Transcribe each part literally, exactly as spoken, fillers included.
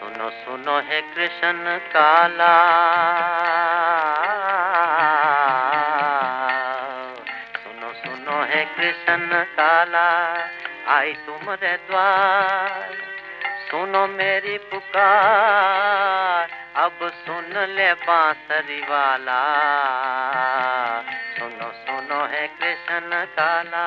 सुनो सुनो है कृष्ण काला, सुनो सुनो है कृष्ण काला, आई तुम्हारे द्वार। सुनो मेरी पुकार, अब सुन ले बांसुरी वाला। सुनो सुनो है कृष्ण काला।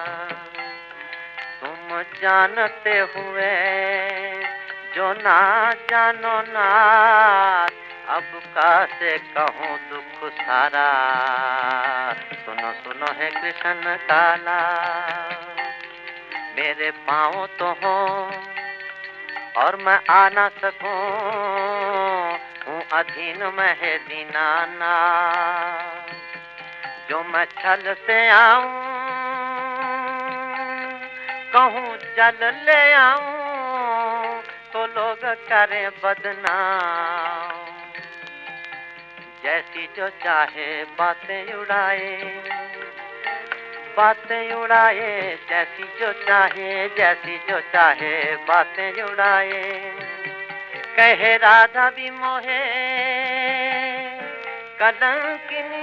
तुम जानते हुए जो ना जानो नाथ, अब कैसे कहूँ दुख सारा। सुनो सुनो है कृष्ण काला। मेरे पाँव तो हो और मैं आ ना सकूं, हूँ अधीन में है दीनानाथ। जो मैं छल से आऊं, कहूँ जल ले आऊं, तो लोग करें बदनाम। जैसी जो चाहे बातें उड़ाए, बातें उड़ाए, जैसी जो चाहे, जैसी जो चाहे बातें उड़ाए। कहे राधा भी मोहे कलंकिनी,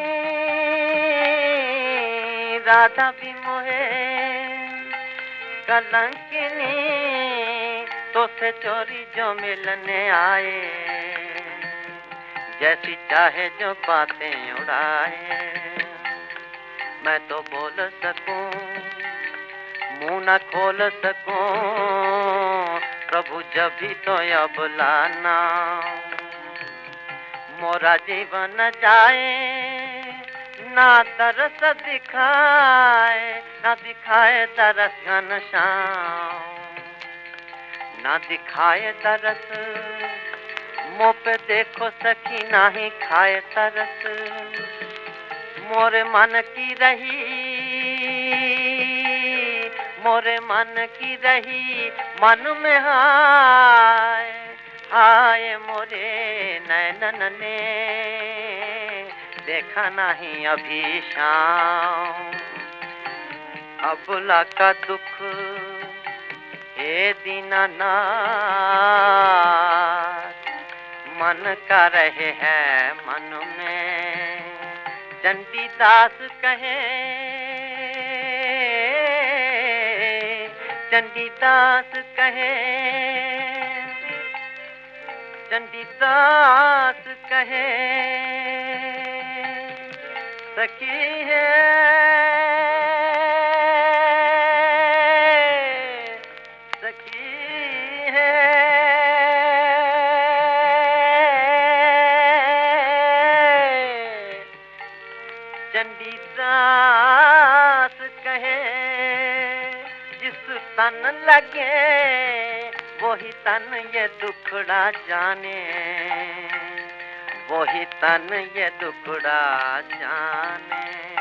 राधा भी मोहे कलंकिनी, तो से चोरी जो मिलने आए। जैसी चाहे जो बातें उड़ाए, मैं तो बोल सकूं, मुंह न खोल सकूं, प्रभु जब भी तो अब लाना। मोरा जीवन जाए, ना तरस दिखाए, ना दिखाए तरस घनश्याम, ना दिखाए तरस। मुँह पे देखो सखी नाही खाए तरस। मोरे मन की रही, मोरे मन की रही, मन में हाय हाय मोरे नैनन ने देखा नहीं अभी शाम। अबला का दुख हे दीनानाथ, मन का रहे है मन में। चंडीदास कहे, चंडीदास कहे, चंडीदास कहे, सखी है सखी है चंडीदास कहे। जिस तन लगे वही तन ये दुखड़ा जाने, वही तन ये दुखड़ा जाने।